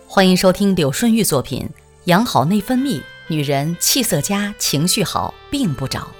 欢迎收听柳顺玉作品《养好内分泌，女人气色佳，情绪好，病不着》。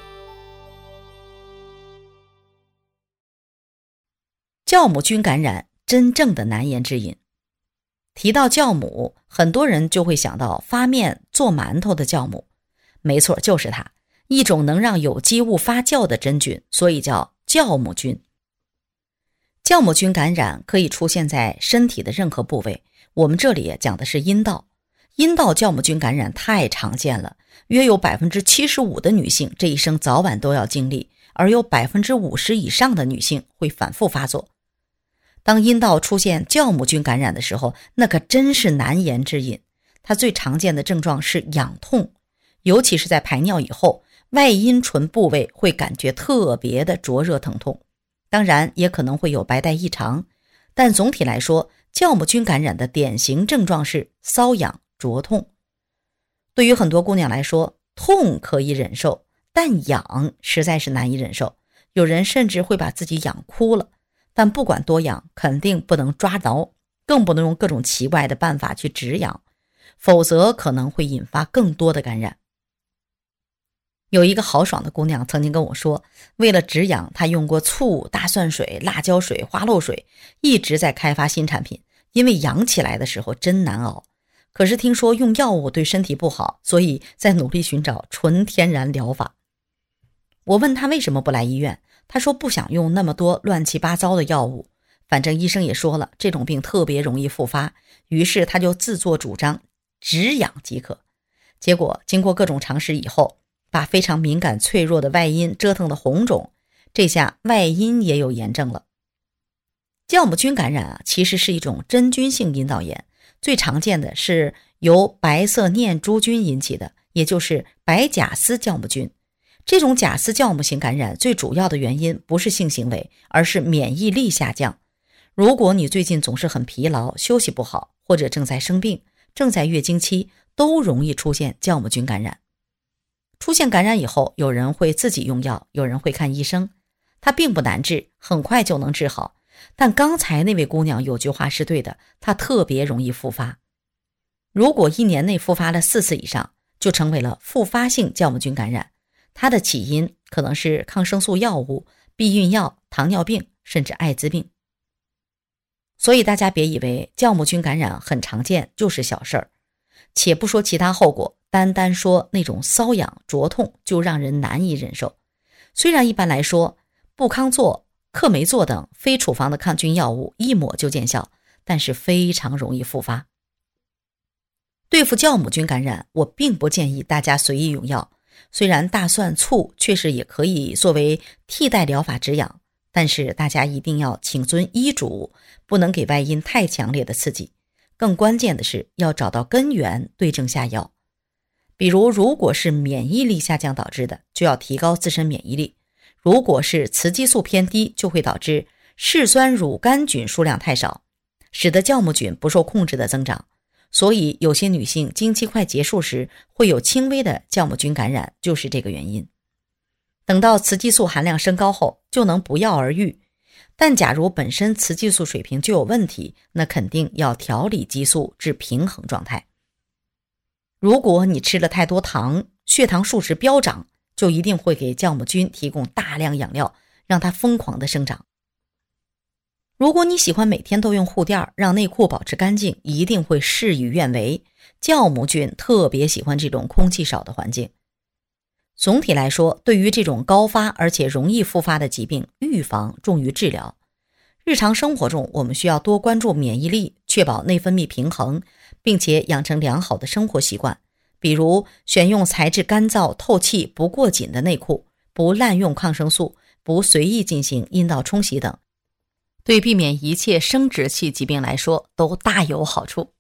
酵母菌感染真正的难言之隐。提到酵母，很多人就会想到发面做馒头的酵母。没错，就是它，一种能让有机物发酵的真菌，所以叫酵母菌。酵母菌感染可以出现在身体的任何部位，我们这里讲的是阴道。阴道酵母菌感染太常见了，约有 75% 的女性这一生早晚都要经历，而有 50% 以上的女性会反复发作。当阴道出现酵母菌感染的时候，那可真是难言之隐。它最常见的症状是痒痛，尤其是在排尿以后，外阴唇部位会感觉特别的灼热疼痛，当然也可能会有白带异常，但总体来说，酵母菌感染的典型症状是瘙痒灼痛。对于很多姑娘来说，痛可以忍受，但痒实在是难以忍受，有人甚至会把自己痒哭了。但不管多痒，肯定不能抓挠，更不能用各种奇怪的办法去止痒，否则可能会引发更多的感染。有一个豪爽的姑娘曾经跟我说，为了止痒，她用过醋、大蒜水、辣椒水、花露水，一直在开发新产品，因为痒起来的时候真难熬。可是听说用药物对身体不好，所以在努力寻找纯天然疗法。我问她为什么不来医院，她说不想用那么多乱七八糟的药物，反正医生也说了，这种病特别容易复发，于是她就自作主张止痒即可。结果经过各种尝试以后，把非常敏感脆弱的外阴折腾得红肿，这下外阴也有炎症了。酵母菌感染其实是一种真菌性阴道炎，最常见的是由白色念珠菌引起的，也就是白假丝酵母菌。这种假丝酵母型感染最主要的原因不是性行为，而是免疫力下降。如果你最近总是很疲劳，休息不好，或者正在生病，正在月经期，都容易出现酵母菌感染。出现感染以后，有人会自己用药，有人会看医生，它并不难治，很快就能治好。但刚才那位姑娘有句话是对的，她特别容易复发。如果1年内复发了4次以上，就成为了复发性酵母菌感染。它的起因可能是抗生素药物、避孕药、糖尿病，甚至艾滋病。所以大家别以为酵母菌感染很常见就是小事儿，且不说其他后果，单单说那种瘙痒灼痛就让人难以忍受。虽然一般来说布康唑、克霉唑等非处方的抗菌药物一抹就见效，但是非常容易复发。对付酵母菌感染，我并不建议大家随意用药。虽然大蒜、醋确实也可以作为替代疗法止痒，但是大家一定要请遵医嘱，不能给外阴太强烈的刺激。更关键的是要找到根源，对症下药。比如如果是免疫力下降导致的，就要提高自身免疫力；如果是雌激素偏低，就会导致嗜酸乳杆菌数量太少，使得酵母菌不受控制的增长。所以有些女性经期快结束时会有轻微的酵母菌感染，就是这个原因。等到雌激素含量升高后，就能不药而愈。但假如本身雌激素水平就有问题，那肯定要调理激素至平衡状态。如果你吃了太多糖，血糖数值飙涨，就一定会给酵母菌提供大量养料，让它疯狂的生长。如果你喜欢每天都用护垫让内裤保持干净，一定会事与愿违。酵母菌特别喜欢这种空气少的环境。总体来说，对于这种高发而且容易复发的疾病，预防重于治疗。日常生活中，我们需要多关注免疫力，确保内分泌平衡，并且养成良好的生活习惯，比如选用材质干燥、透气、不过紧的内裤，不滥用抗生素，不随意进行阴道冲洗等。对避免一切生殖器疾病来说都大有好处。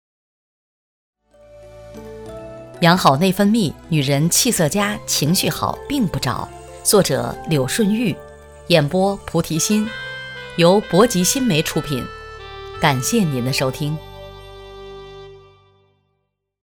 养好内分泌，女人气色佳，情绪好，病不着。作者柳顺玉，演播菩提心，由博吉新媒出品。感谢您的收听。